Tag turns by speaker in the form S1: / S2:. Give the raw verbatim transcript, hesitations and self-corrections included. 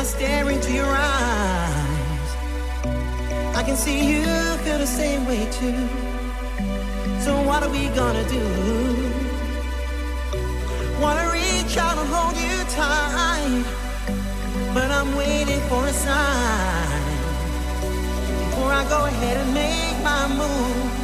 S1: I stare into your eyes, I can see you feel the same way too. So what are we gonna do? Wanna reach out and hold you tight, but I'm waiting for a sign before I go ahead and make my move.